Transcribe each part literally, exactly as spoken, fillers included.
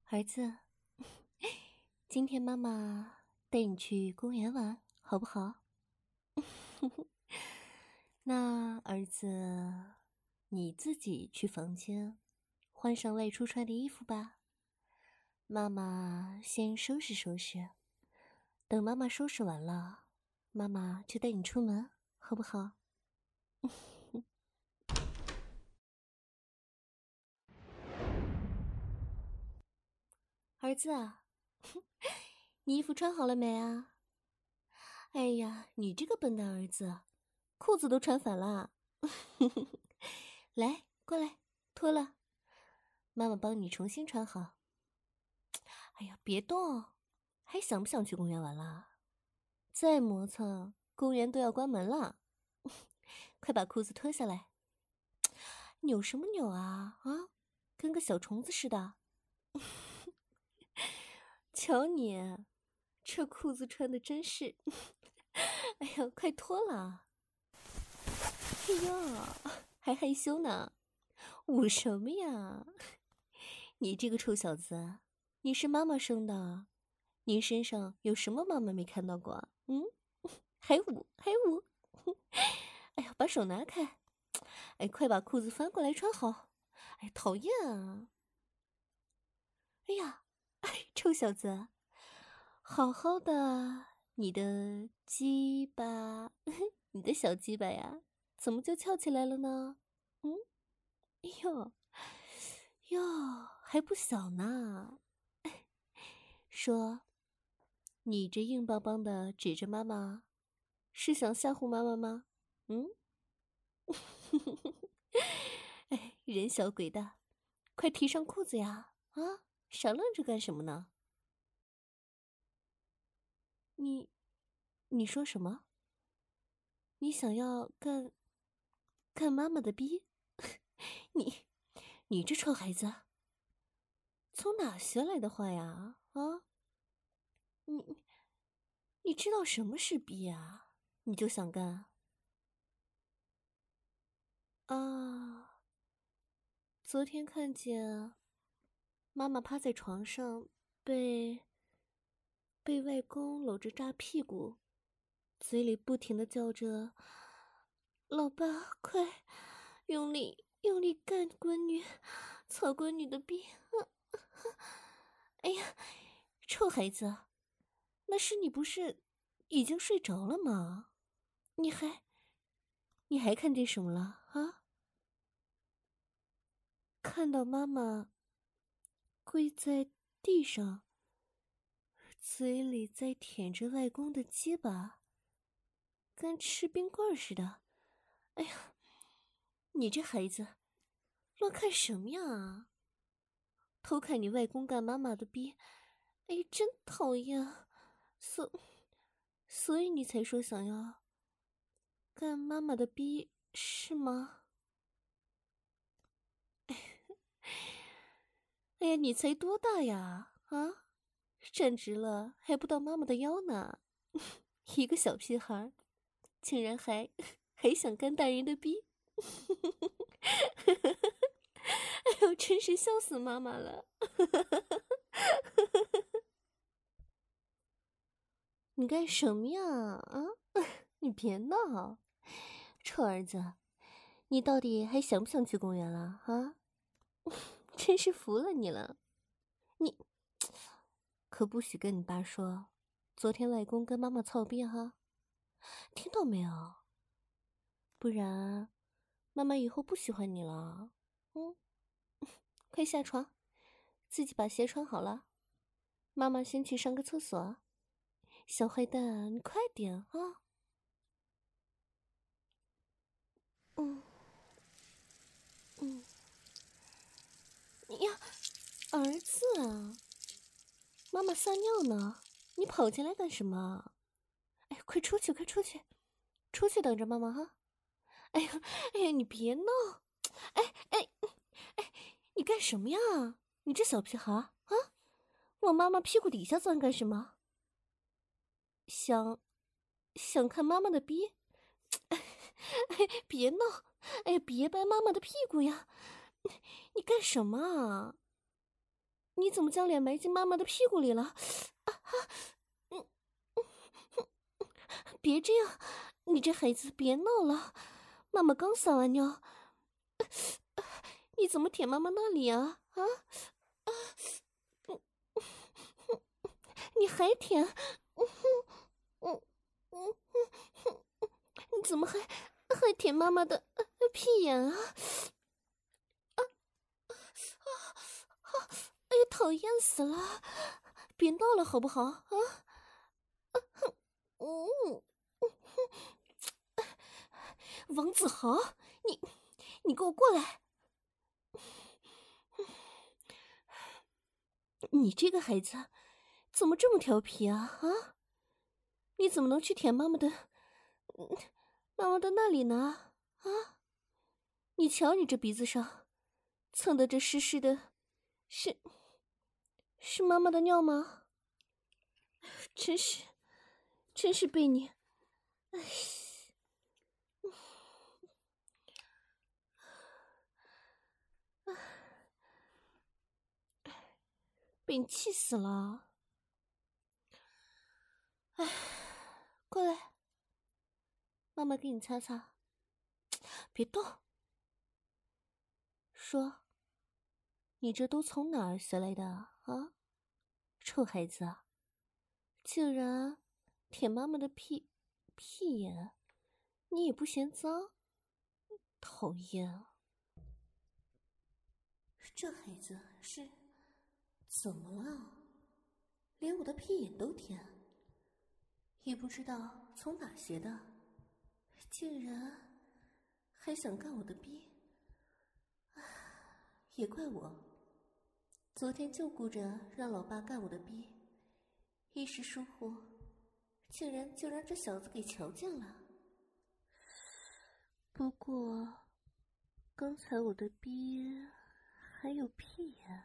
儿子，今天妈妈带你去公园玩，好不好？那儿子，你自己去房间换上外出穿的衣服吧。妈妈先收拾收拾，等妈妈收拾完了，妈妈就带你出门，好不好？儿子啊，你衣服穿好了没啊？哎呀，你这个笨蛋儿子，裤子都穿反了。来，过来，脱了，妈妈帮你重新穿好。哎呀，别动，还想不想去公园玩啦？再磨蹭，公园都要关门了。快把裤子脱下来！扭什么扭啊啊，跟个小虫子似的。瞧你，这裤子穿的真是……哎呀，快脱了！哎呀，还害羞呢，捂什么呀？你这个臭小子，你是妈妈生的，你身上有什么妈妈没看到过？嗯，还捂还捂！哎呀，把手拿开！哎，快把裤子翻过来穿好！哎，讨厌啊！哎呀，哎，臭小子，好好的，你的鸡巴，你的小鸡巴呀，怎么就翘起来了呢？嗯，哎呦，哟，还不小呢。说，你这硬邦邦的指着妈妈，是想吓唬妈妈吗？嗯？哎，人小鬼大，快提上裤子呀！啊，傻愣着干什么呢？你，你说什么？你想要干干妈妈的逼？你，你这臭孩子，从哪学来的话呀？啊，你，你知道什么是逼啊？你就想干？啊，昨天看见妈妈趴在床上，被被外公搂着扎屁股，嘴里不停的叫着：“老爸，快用力用力干闺女，操闺女的逼！”哎呀，臭孩子，那是你不是已经睡着了吗？你还你还看见什么了啊？看到妈妈跪在地上，嘴里在舔着外公的鸡巴，跟吃冰棍似的。哎呀，你这孩子，乱看什么呀？偷看你外公干妈妈的逼，哎，真讨厌。所所以你才说想要干妈妈的逼是吗？哎呀，你才多大呀？啊，站直了还不到妈妈的腰呢，一个小屁孩，竟然还还想干大人的逼！哎呦，真是笑死妈妈了！你干什么呀？啊，你别闹，臭儿子，你到底还想不想去公园了？啊，真是服了你了，你可不许跟你爸说，昨天外公跟妈妈操逼哈，听到没有？不然，妈妈以后不喜欢你了。嗯，快下床，自己把鞋穿好了。妈妈先去上个厕所。小坏蛋，你快点啊！嗯嗯，呀，儿子啊，妈妈撒尿呢，你跑进来干什么？哎，快出去，快出去，出去等着妈妈哈！哎呀，哎呀，你别闹！哎哎哎，你干什么呀？你这小屁孩啊！往妈妈屁股底下钻干什么？想想看妈妈的逼？哎，别闹！哎，别掰妈妈的屁股呀！你干什么啊？ 你怎么将脸埋进妈妈的屁股里了？啊啊！嗯嗯，别这样，你这孩子别闹了，妈妈刚撒完尿。你怎么舔妈妈那里啊？啊啊！嗯嗯，你还舔？嗯嗯嗯嗯，你怎么还还舔妈妈的屁眼啊？啊啊啊！哎呀，讨厌死了！别闹了好不好？啊啊哼！嗯嗯，王子豪，你你给我过来！你这个孩子怎么这么调皮啊？啊！你怎么能去舔妈妈的妈妈的那里呢？啊！你瞧你这鼻子上蹭的这湿湿的，是是妈妈的尿吗？真是真是被你，哎，被你气死了！哎，过来，妈妈给你擦擦。别动！说，你这都从哪儿学来的啊？臭孩子，竟然舔妈妈的屁屁眼，你也不嫌脏？讨厌啊！这孩子是怎么了？连我的屁眼都舔，也不知道从哪学的，竟然还想干我的逼！也怪我，昨天就顾着让老爸干我的逼，一时疏忽，竟然就让这小子给瞧见了。不过，刚才我的逼还有屁眼，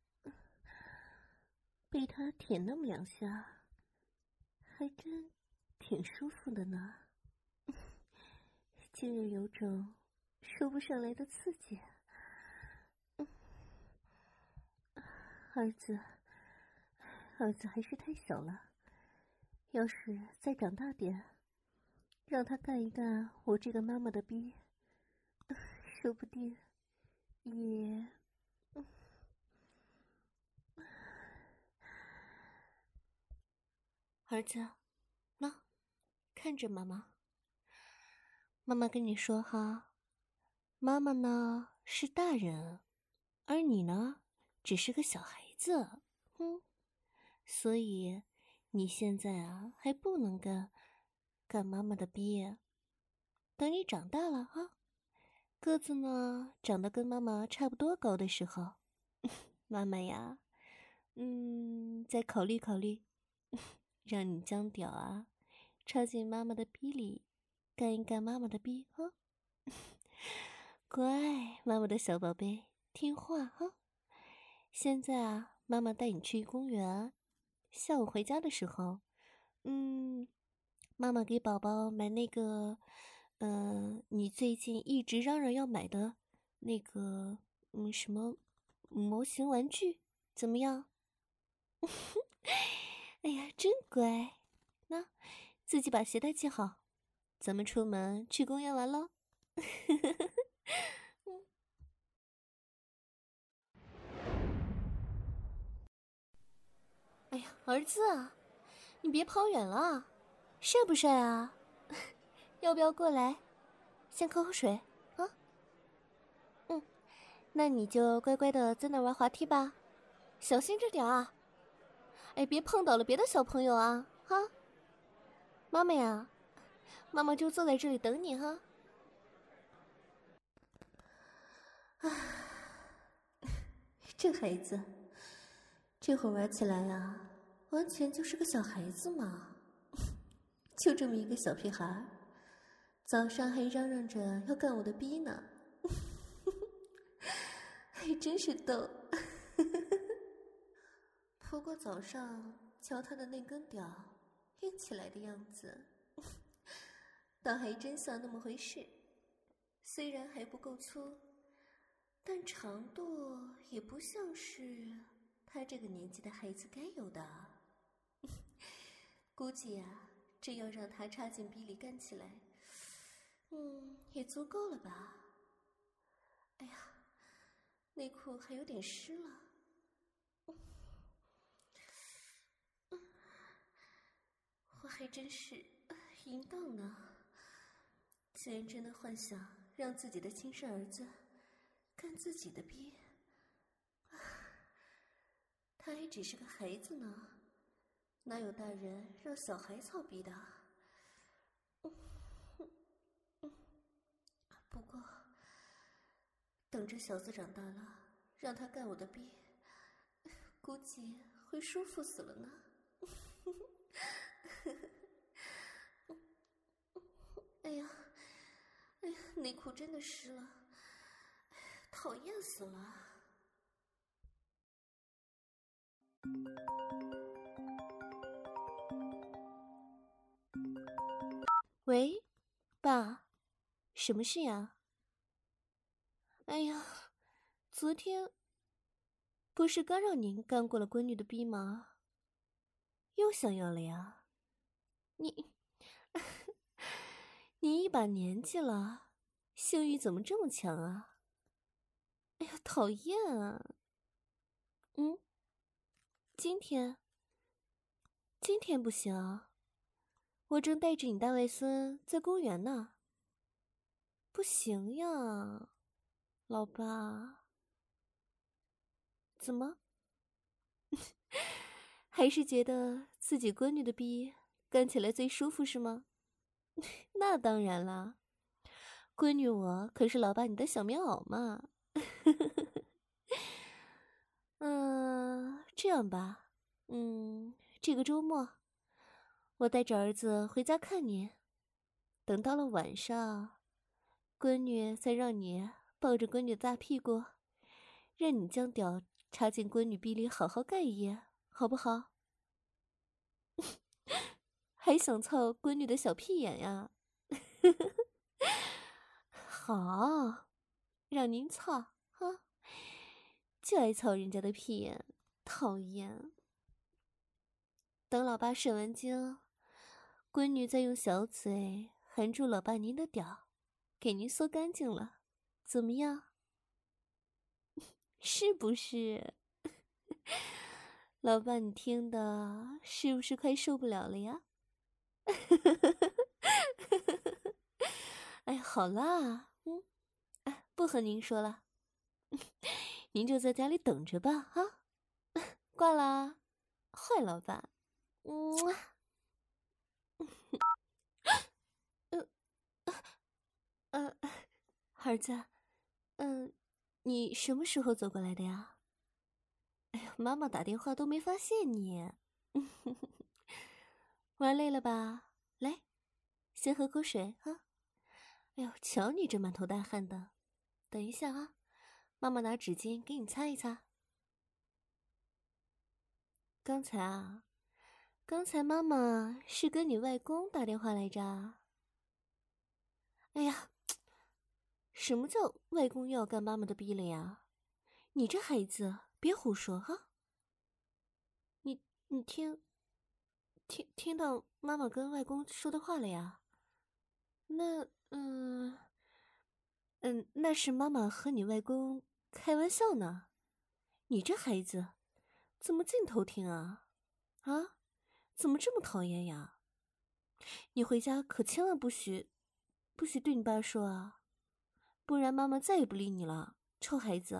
被他舔那么两下，还真挺舒服的呢。竟然有种说不上来的刺激。儿子，儿子还是太小了，要是再长大点，让他干一干我这个妈妈的逼，说不定也……儿子，那看着妈妈。妈妈跟你说哈，妈妈呢是大人，而你呢只是个小孩子，哼。所以你现在啊还不能干干妈妈的逼，等你长大了啊，个子呢长得跟妈妈差不多高的时候，妈妈呀，嗯，再考虑考虑，让你将屌啊插进妈妈的逼里，干一干妈妈的逼哈。乖，妈妈的小宝贝，听话哈。现在啊，妈妈带你去公园，下午回家的时候，嗯，妈妈给宝宝买那个，呃，你最近一直嚷嚷要买的那个，嗯，什么模型玩具，怎么样？哎呀，真乖！那自己把鞋带系好，咱们出门去公园玩喽。哎呀，儿子，你别跑远了，帅不帅啊？要不要过来，先喝口水啊？嗯，那你就乖乖的在那玩滑梯吧，小心着点啊！哎，别碰倒了别的小朋友啊！哈，妈妈呀，妈妈就坐在这里等你哈。啊，这孩子，这会玩起来啊，完全就是个小孩子嘛。就这么一个小屁孩，早上还嚷嚷着要干我的逼呢，还真是逗。不过早上瞧他的那根屌硬起来的样子，倒还真像那么回事。虽然还不够粗，但长度也不像是他这个年纪的孩子该有的。估计啊，只要让他插进逼里干起来，嗯，也足够了吧。哎呀，内裤还有点湿了。我还真是淫荡呢，竟然真的幻想让自己的亲生儿子干自己的逼。他还只是个孩子呢，哪有大人让小孩操逼的？不过，等着小子长大了，让他干我的逼，估计会舒服死了呢。哎呀，哎呀，内裤真的湿了，讨厌死了。喂，爸，什么事呀？哎呀，昨天不是刚让您干过了闺女的逼吗？又想要了呀？你，你一把年纪了，性欲怎么这么强啊？哎呀，讨厌啊！嗯，今天，今天不行，我正带着你大外孙在公园呢。不行呀，老爸。怎么？还是觉得自己闺女的逼干起来最舒服是吗？那当然啦，闺女我可是老爸你的小棉袄嘛。嗯，这样吧，嗯，这个周末我带着儿子回家看你，等到了晚上，闺女再让你抱着闺女的大屁股，让你将屌插进闺女逼里好好干一夜，好不好？还想操闺女的小屁眼呀？好，让您操哈，就爱操人家的屁眼，讨厌。等老爸射完精，闺女再用小嘴含住老爸您的屌，给您嗦干净了，怎么样？是不是？老爸，你听的是不是快受不了了呀？哎，好啦，嗯，哎，不和您说了，您就在家里等着吧，哈，挂啦，坏老爸，嗯，呃，呃，儿子，嗯，你什么时候走过来的呀？哎呀，妈妈打电话都没发现你，玩累了吧？来，先喝口水哈。哎呦，瞧你这满头大汗的，等一下啊，妈妈拿纸巾给你擦一擦。刚才啊，刚才妈妈是跟你外公打电话来着。哎呀，什么叫外公要干妈妈的逼了呀？你这孩子别胡说哈！你你听，听听到妈妈跟外公说的话了呀？那嗯嗯，那是妈妈和你外公开玩笑呢。你这孩子怎么净偷听啊？啊，怎么这么讨厌呀？你回家可千万不许，不许对你爸说啊，不然妈妈再也不理你了，臭孩子！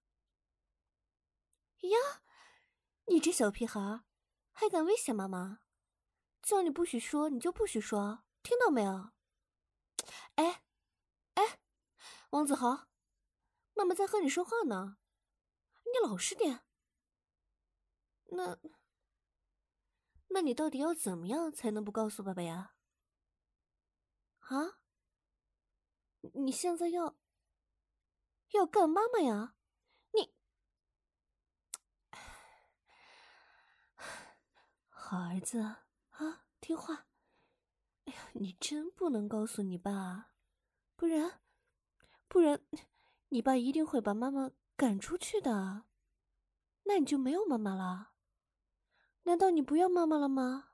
呀，你这小屁孩，还敢威胁妈妈？叫你不许说，你就不许说，听到没有？哎，哎，王子豪，妈妈在和你说话呢，你老实点。那，那你到底要怎么样才能不告诉爸爸呀？啊？你现在要要干妈妈呀？你好儿子啊，听话。哎呀，你真不能告诉你爸，不然，不然，你爸一定会把妈妈赶出去的。 那你就没有妈妈了？难道你不要妈妈了吗？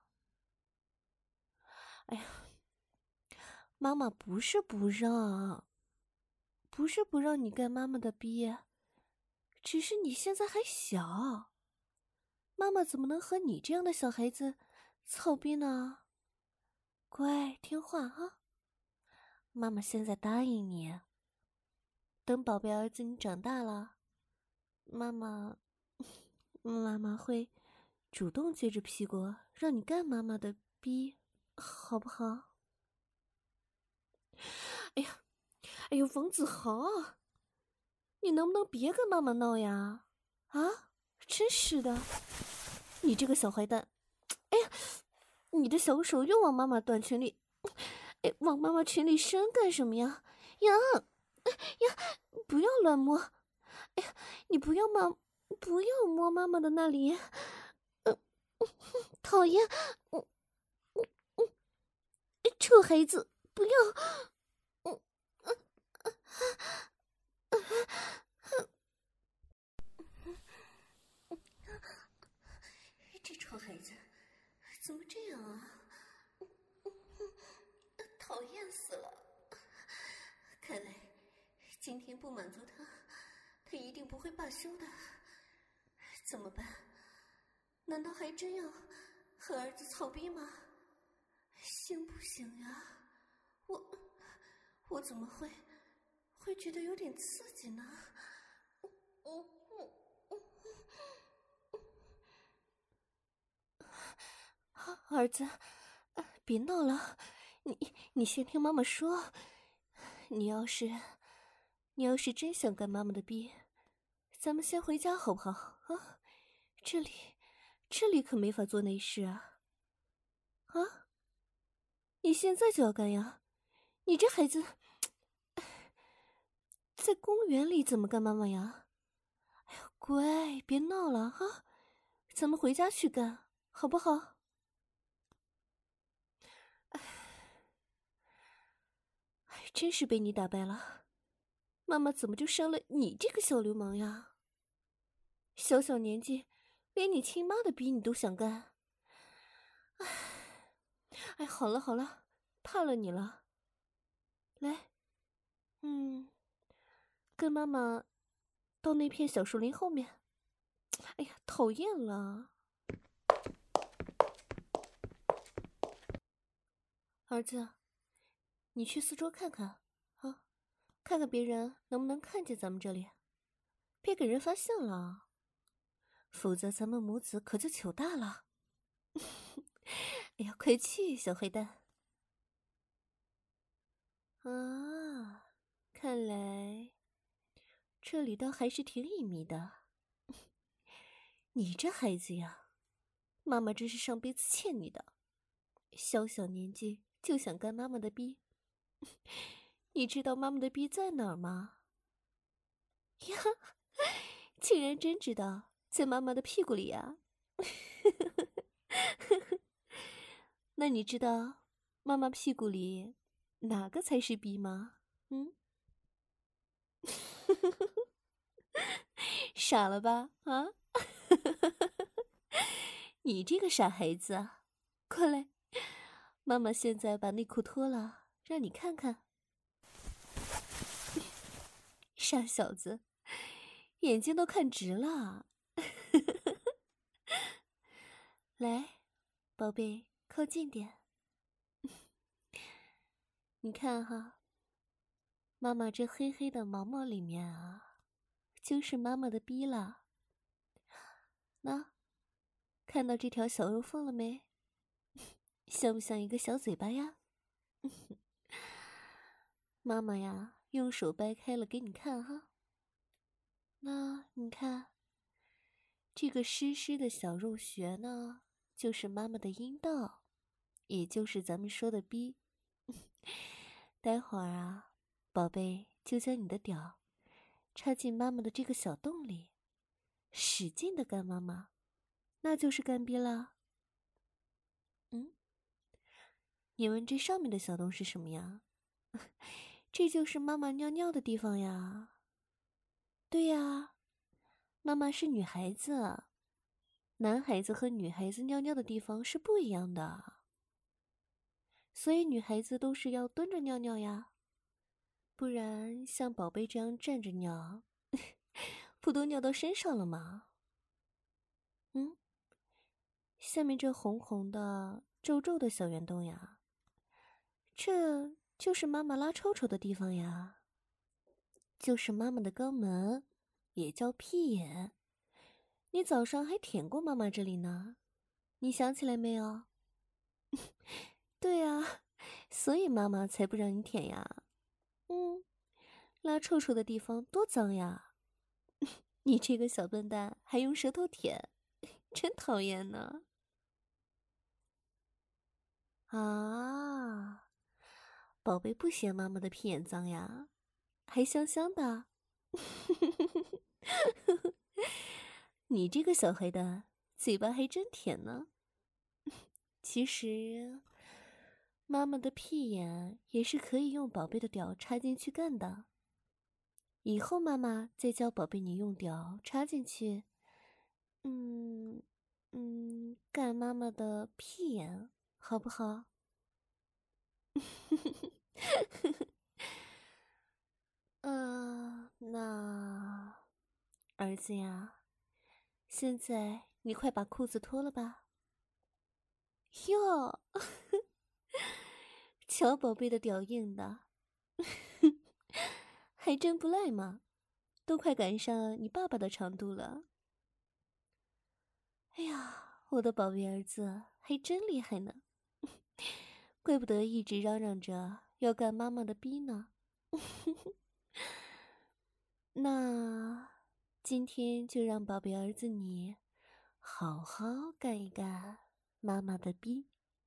哎呀，妈妈不是不让，不是不让你干妈妈的逼，只是你现在还小，妈妈怎么能和你这样的小孩子操逼呢？乖，听话啊！妈妈现在答应你，等宝贝儿子你长大了，妈妈，妈妈会主动撅着屁股让你干妈妈的逼，好不好？哎呀，哎呦，王子豪，你能不能别跟妈妈闹呀？啊，真是的，你这个小坏蛋！哎呀，你的小手又往妈妈短裙里，哎，往妈妈裙里伸干什么呀？呀，呀，不要乱摸！哎呀，你不要摸，不要摸妈妈的那里，嗯，讨厌，嗯嗯嗯，臭孩子，不要，嗯嗯嗯嗯，这臭孩子怎么这样啊？讨厌死了！看来今天不满足他，他一定不会罢休的。怎么办？难道还真要和儿子操逼吗？行不行呀？我我怎么会会觉得有点刺激呢？嗯嗯嗯嗯，儿子，别闹了，你你先听妈妈说。你要是你要是真想干妈妈的逼，咱们先回家好不好啊？这里这里可没法做内事啊！啊，你现在就要干呀？你这孩子，在公园里怎么干妈妈呀？哎呀，乖，别闹了啊！咱们回家去干，好不好？哎，真是被你打败了。妈妈怎么就生了你这个小流氓呀？小小年纪，连你亲妈的逼你都想干。哎，哎，好了好了，怕了你了。来，嗯，跟妈妈到那片小树林后面。哎呀，讨厌了！儿子，你去四周看看啊，看看别人能不能看见咱们这里，别给人发现了，否则咱们母子可就糗大了。哎呀，快去，小坏蛋！啊，看来这里倒还是挺隐秘的。你这孩子呀，妈妈真是上辈子欠你的，小小年纪就想干妈妈的逼。你知道妈妈的逼在哪儿吗？呀，竟然真知道，在妈妈的屁股里呀！那你知道妈妈屁股里哪个才是逼吗？嗯，傻了吧？啊，你这个傻孩子啊，过来，妈妈现在把内裤脱了，让你看看。傻小子，眼睛都看直了。来，宝贝，靠近点。你看哈，妈妈这黑黑的毛毛里面啊，就是妈妈的逼了。那，看到这条小肉缝了没？像不像一个小嘴巴呀？妈妈呀，用手掰开了给你看哈。那你看，这个湿湿的小肉穴呢，就是妈妈的阴道，也就是咱们说的逼。待会儿啊，宝贝就将你的屌插进妈妈的这个小洞里，使劲的干妈妈，那就是干逼啦。嗯，你问这上面的小洞是什么呀？这就是妈妈尿尿的地方呀。对呀， 妈妈是女孩子，男孩子和女孩子尿尿的地方是不一样的，所以女孩子都是要蹲着尿尿呀，不然像宝贝这样站着尿，不都尿到身上了吗？嗯，下面这红红的、皱皱的小圆洞呀，这就是妈妈拉臭臭的地方呀，就是妈妈的肛门，也叫屁眼。你早上还舔过妈妈这里呢，你想起来没有？对呀，所以妈妈才不让你舔呀。嗯，拉臭臭的地方多脏呀！你这个小笨蛋还用舌头舔，真讨厌呢。啊，宝贝不嫌妈妈的屁眼脏呀，还香香的。你这个小坏蛋，嘴巴还真甜呢。其实，妈妈的屁眼也是可以用宝贝的屌插进去干的。以后妈妈再教宝贝你用屌插进去，嗯嗯，干妈妈的屁眼，好不好？呃，那儿子呀，现在你快把裤子脱了吧。哟，瞧宝贝的屌硬的，还真不赖嘛，都快赶上你爸爸的长度了。哎呀，我的宝贝儿子还真厉害呢，怪不得一直嚷嚷着要干妈妈的逼呢。那今天就让宝贝儿子你好好干一干妈妈的逼。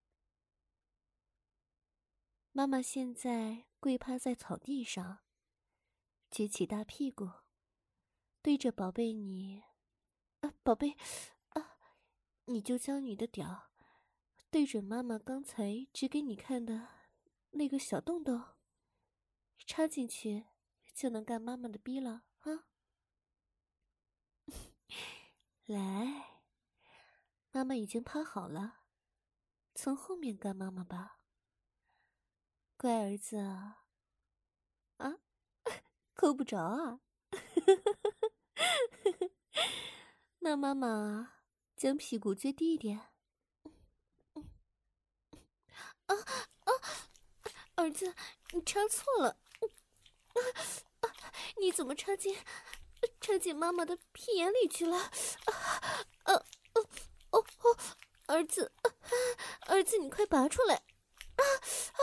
妈妈现在跪趴在草地上，撅起大屁股，对着宝贝你，啊，宝贝，啊，你就将你的屌对准妈妈刚才指给你看的那个小洞洞，插进去就能干妈妈的逼了啊！来，妈妈已经趴好了，从后面干妈妈吧，乖儿子啊！啊，够不着啊！那妈妈将屁股撅低一点。啊啊！儿子，你插错了！啊啊！你怎么插进插进妈妈的屁眼里去了？啊啊哦哦哦！儿子，儿子，你快拔出来！啊啊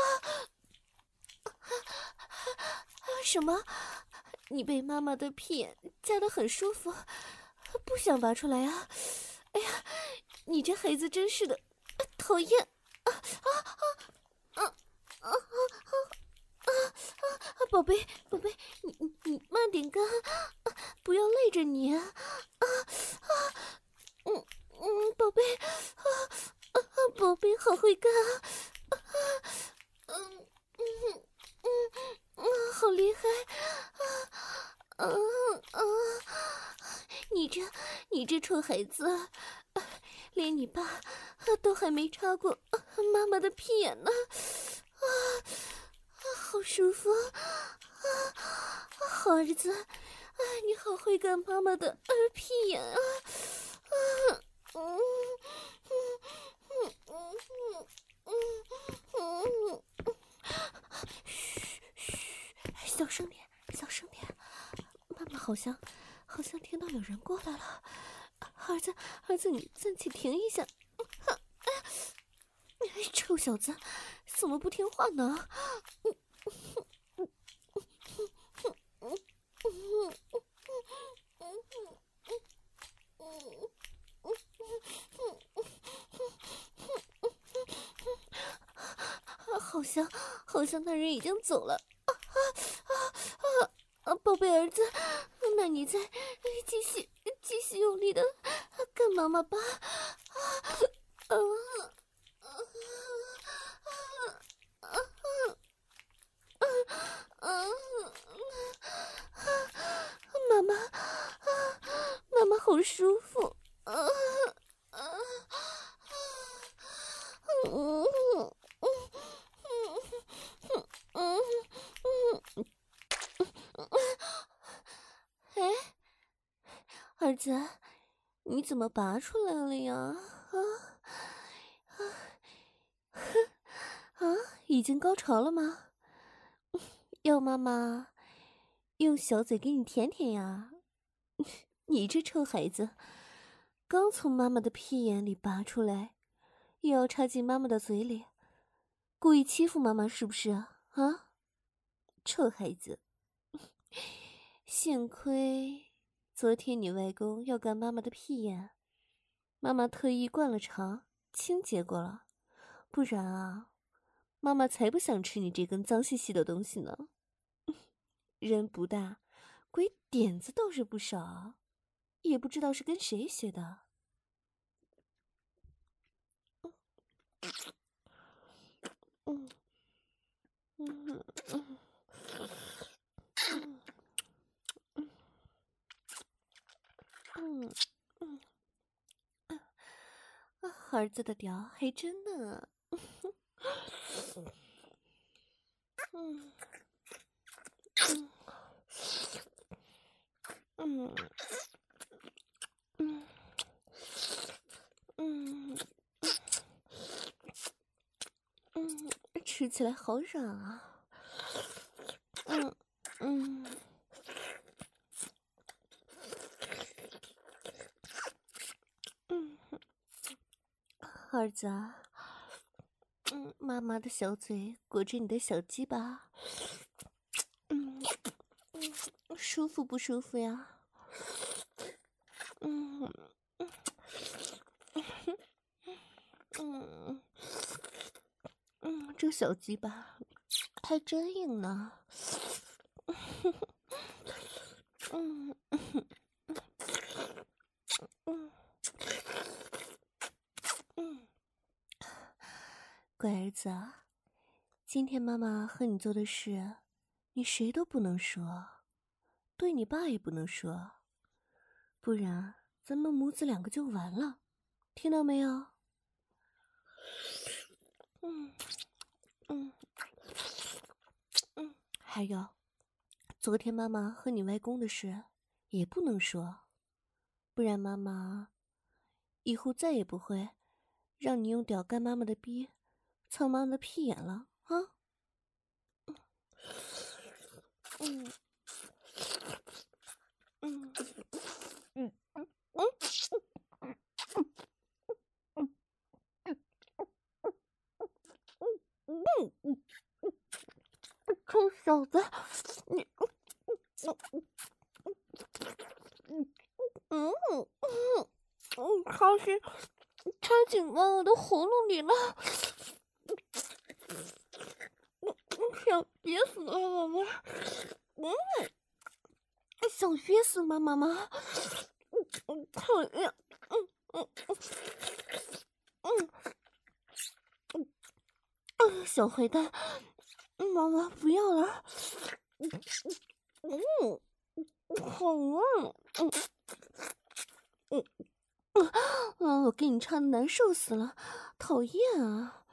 啊！什么？你被妈妈的屁眼夹得很舒服，不想拔出来啊？哎呀，你这孩子真是的，讨厌！啊啊啊啊啊啊啊！宝贝，宝贝，你你你慢点干，不要累着你啊！啊啊！嗯嗯，宝贝，啊啊啊！宝贝，好会干啊！啊嗯嗯嗯嗯，好厉害！啊啊啊！你这你这臭孩子，连你爸都还没插过妈妈的屁眼呢！啊啊，好舒服！啊啊，好儿子，啊，你好会干妈妈的呃屁眼啊！啊嗯嗯嗯嗯嗯嗯，嘘嘘，小声点，小声点，妈妈好像好像听到有人过来了。儿子，儿子，你暂且停一下。臭小子，怎么不听话呢？好像好像那人已经走了。啊啊啊啊！宝贝儿子，那你再继续继续用力的干妈妈吧。啊啊啊啊啊啊！妈妈，妈妈儿子，你怎么拔出来了呀？啊啊啊！已经高潮了吗？要妈妈用小嘴给你舔舔呀？你这臭孩子，刚从妈妈的屁眼里拔出来，又要插进妈妈的嘴里，故意欺负妈妈是不是啊？啊，臭孩子！幸亏昨天你外公要干妈妈的屁眼，妈妈特意灌了肠，清洁过了，不然啊，妈妈才不想吃你这根脏兮兮的东西呢。人不大，鬼点子倒是不少，也不知道是跟谁学的。嗯嗯嗯嗯嗯嗯，啊，儿子的屌还真嫩。嗯嗯嗯嗯嗯嗯，吃起来好软啊。嗯嗯嗯，儿子啊，嗯，妈妈的小嘴裹着你的小鸡巴，嗯嗯，舒服不舒服呀？嗯嗯嗯嗯，这小鸡巴还真硬呢。嗯嗯嗯嗯，乖儿子啊，今天妈妈和你做的事，你谁都不能说，对你爸也不能说，不然咱们母子两个就完了，听到没有？嗯嗯嗯，还有，昨天妈妈和你外公的事也不能说，不然妈妈以后再也不会让你用屌干妈妈的逼，蹭妈妈的屁眼了啊！嗯嗯嗯嗯嗯嗯，臭小子，你嗯嗯嗯嗯，插进插进妈妈的喉咙里了，想憋死妈妈吗？嗯，想憋死妈妈吗？嗯，讨厌，嗯嗯嗯嗯嗯，小坏蛋，妈妈不要了，嗯嗯，好啊，嗯嗯嗯，我给你插的难受死了，讨厌啊！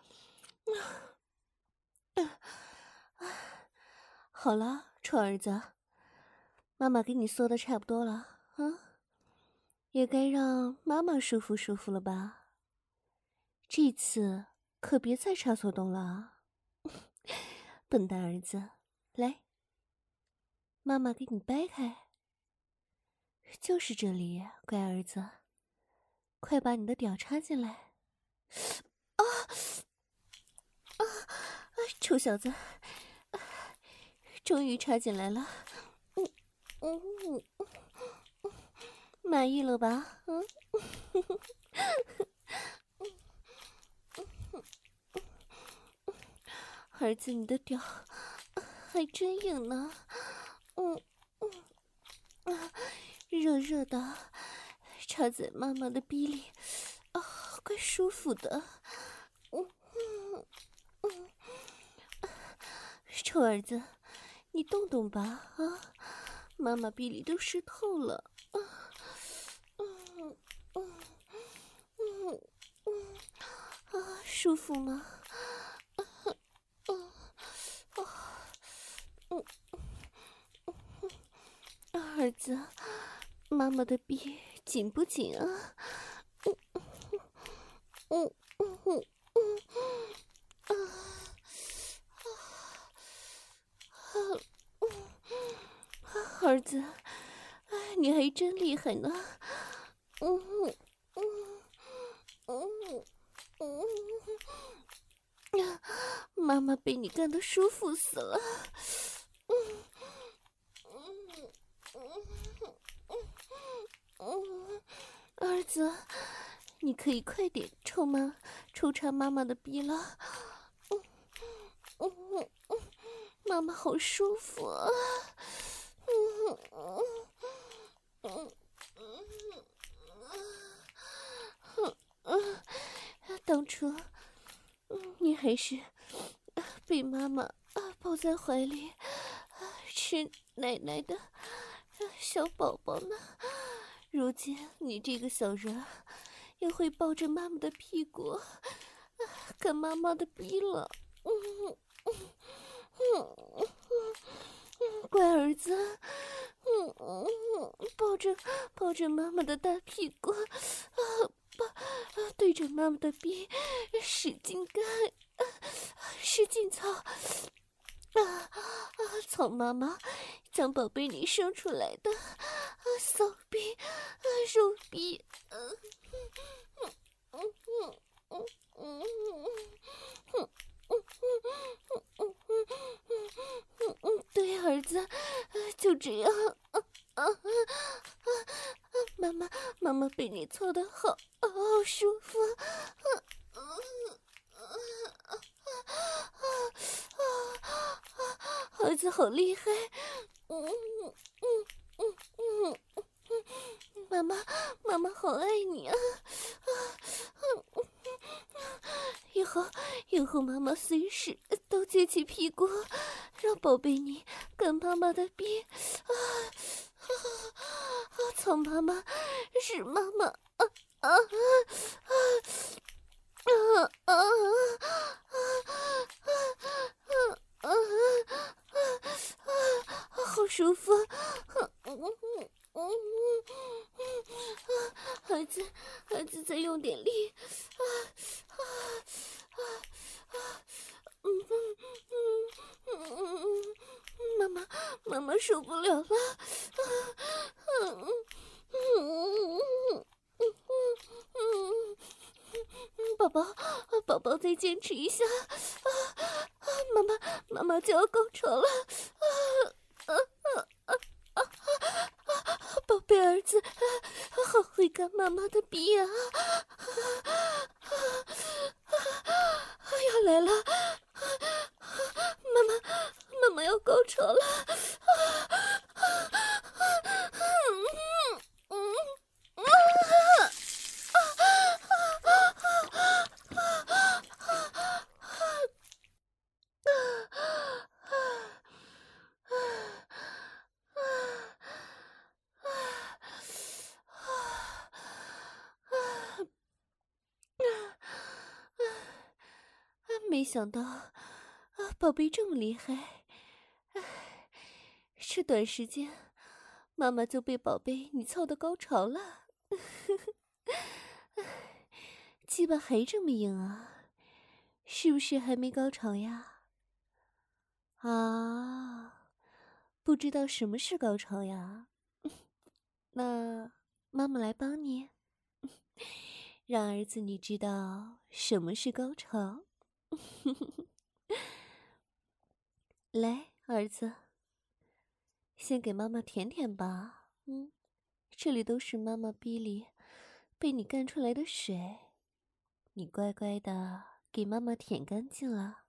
好了，臭儿子，妈妈给你说的差不多了啊，也该让妈妈舒服舒服了吧？这次可别再插错洞了啊！笨蛋儿子，来，妈妈给你掰开，就是这里，乖儿子，快把你的屌插进来！啊啊！臭小子，终于插进来了，嗯嗯嗯，满意了吧？嗯，儿子，你的屌还真硬呢，嗯嗯啊，热热的，插在妈妈的逼里，啊，怪舒服的，嗯嗯嗯，臭儿子，你动动吧，啊，妈妈逼里都湿透了，啊，嗯嗯嗯嗯，啊，舒服吗？嗯啊，嗯儿子，妈妈的逼紧不紧啊？嗯嗯嗯嗯嗯啊！儿子，你还真厉害呢。嗯嗯嗯嗯嗯，妈妈被你干得舒服死了。嗯嗯嗯嗯，儿子，你可以快点抽妈抽插妈妈的逼了。嗯嗯嗯，妈妈好舒服啊。嗯嗯嗯嗯嗯，当初，嗯，你还是被妈妈啊抱在怀里，吃奶奶的小宝宝呢。如今你这个小人也会抱着妈妈的屁股干妈妈的逼了。嗯嗯嗯嗯，乖儿子。嗯嗯，抱着抱着妈妈的大屁股，啊，抱啊，对着妈妈的逼使劲干，啊，使劲操，啊啊！操妈妈将宝贝你生出来的啊骚逼啊肉逼，嗯嗯嗯嗯嗯嗯嗯嗯嗯嗯嗯，对，儿子，就这样。啊啊啊啊！妈妈，妈妈被你操得好，好舒服。啊啊啊啊啊啊！儿子好厉害。嗯嗯嗯嗯嗯，妈妈，妈妈好爱你啊！啊嗯以后，以后妈妈随时都撅起屁股，让宝贝你干妈妈的逼。啊啊啊！操妈妈，是妈妈啊啊啊啊啊啊啊啊啊！好舒服。嗯嗯嗯嗯，儿子，儿子再用点力。啊啊啊啊！嗯嗯嗯嗯嗯，妈妈，妈妈受不了了。啊嗯嗯嗯嗯嗯嗯，宝宝，宝宝再坚持一下。啊啊！妈妈，妈妈就要高潮了。啊啊啊啊啊啊！宝贝儿子，好会干妈妈的逼呀！啊啊啊！要来了！妈妈，妈妈要高潮了！啊啊啊！嗯嗯嗯啊！没想到啊，宝贝这么厉害！唉，这短时间，妈妈就被宝贝你操到高潮了。鸡巴还这么硬啊？是不是还没高潮呀？啊，不知道什么是高潮呀？那妈妈来帮你，让儿子你知道什么是高潮。来，儿子，先给妈妈舔舔吧。嗯，这里都是妈妈逼里被你干出来的水，你乖乖的给妈妈舔干净了。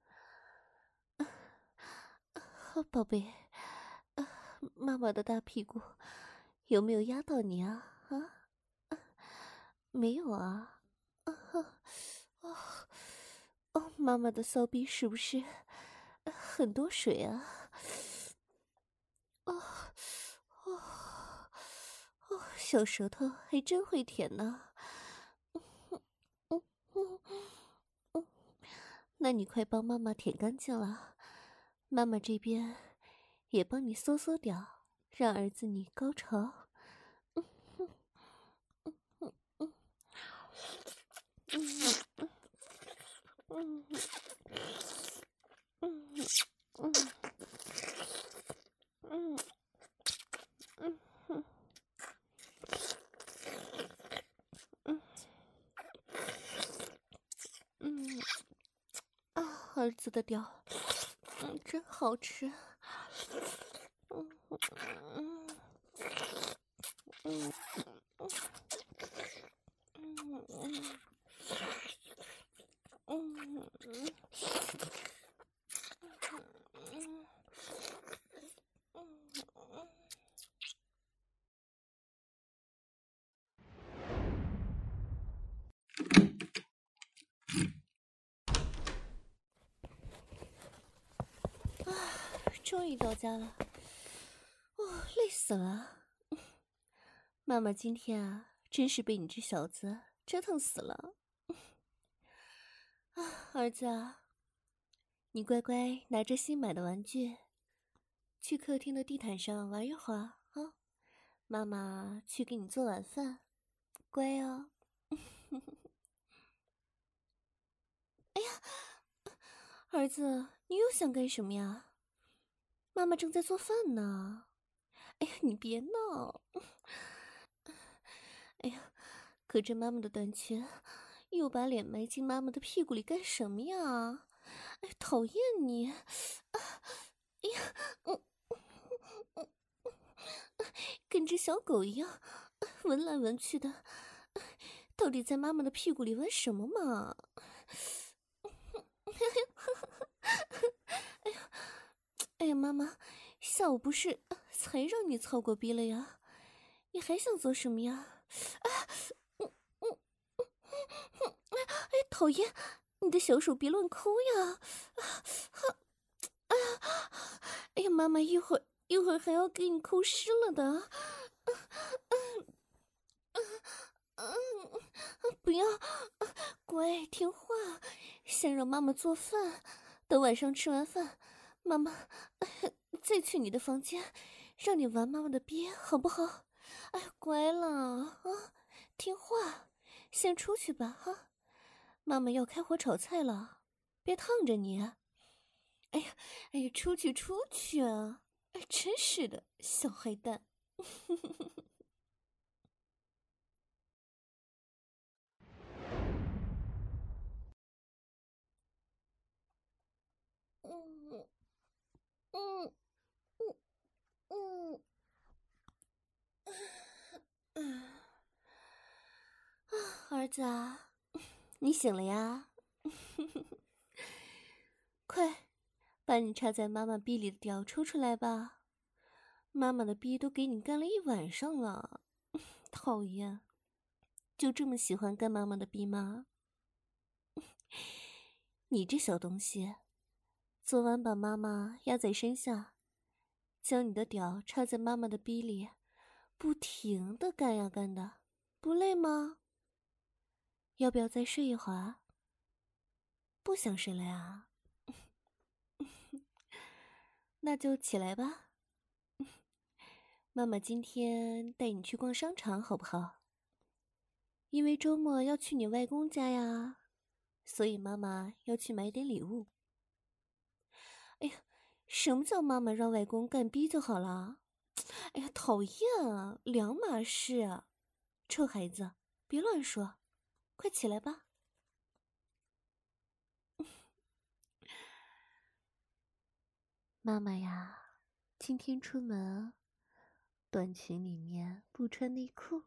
啊，宝贝，啊，妈妈的大屁股有没有压到你啊？啊，啊没有啊。啊，哦，哦，妈妈的骚逼是不是很多水啊？哦，哦，哦，小舌头还真会舔呢。嗯嗯嗯嗯，那你快帮妈妈舔干净了，妈妈这边也帮你缩缩掉，让儿子你高潮。嗯哼嗯嗯嗯嗯嗯嗯嗯嗯啊，儿子的屌，嗯，真好吃。嗯嗯嗯嗯嗯嗯嗯终于到家了，哦，累死了。妈妈今天啊，真是被你这小子折腾死了。啊，儿子啊，你乖乖拿着新买的玩具，去客厅的地毯上玩一会儿啊。妈妈去给你做晚饭，乖哦。儿子，你又想干什么呀？妈妈正在做饭呢。哎呀，你别闹。哎呀，可这妈妈的短裙又把脸埋进妈妈的屁股里干什么呀？哎，讨厌你！啊，哎呀，嗯，跟只小狗一样，闻来闻去的，到底在妈妈的屁股里闻什么嘛？哎呀，哎呀，妈妈，下午不是才让你操过逼了呀？你还想做什么呀？啊，嗯嗯嗯嗯，哎，讨厌！你的小手别乱抠呀！啊，哎呀，哎呀，妈妈一会儿一会儿还要给你抠湿了的。嗯，不要，乖，听话，先让妈妈做饭，等晚上吃完饭，妈妈再去你的房间，让你玩妈妈的逼，好不好？哎呀，乖了啊，听话，先出去吧，哈，妈妈要开火炒菜了，别烫着你。哎呀，哎呀，出去出去啊！哎，真是的，小坏蛋。嗯嗯嗯嗯嗯，啊，儿子啊，你醒了呀？快，把你插在妈妈逼里的屌抽出来吧！妈妈的逼都给你干了一晚上了，讨厌！就这么喜欢干妈妈的逼吗？你这小东西，昨晚把妈妈压在身下，将你的屌插在妈妈的逼里，不停的干呀干的，不累吗？要不要再睡一会儿？不想睡了呀？那就起来吧。妈妈今天带你去逛商场好不好？因为周末要去你外公家呀，所以妈妈要去买点礼物。哎呀，什么叫妈妈让外公干逼就好了？哎呀，讨厌啊，两码事啊！臭孩子，别乱说，快起来吧。妈妈呀，今天出门，短裙里面不穿内裤，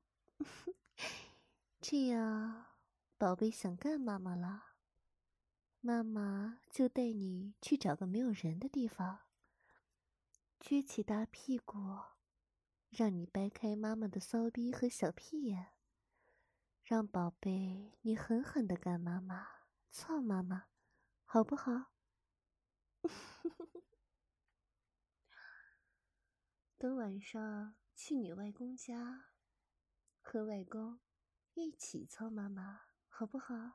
这样宝贝想干妈妈了，妈妈就带你去找个没有人的地方，撅起大屁股，让你掰开妈妈的骚逼和小屁眼，让宝贝你狠狠的干妈妈，操妈妈，好不好？等晚上去你外公家，和外公一起操妈妈，好不好？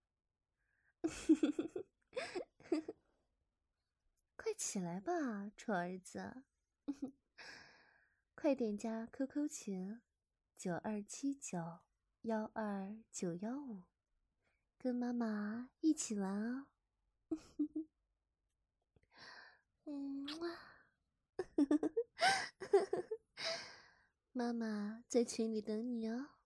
快起来吧，臭儿子！快点加 Q Q 群九二七九幺二九幺五，跟妈妈一起玩哦。嗯，妈妈在群里等你哦。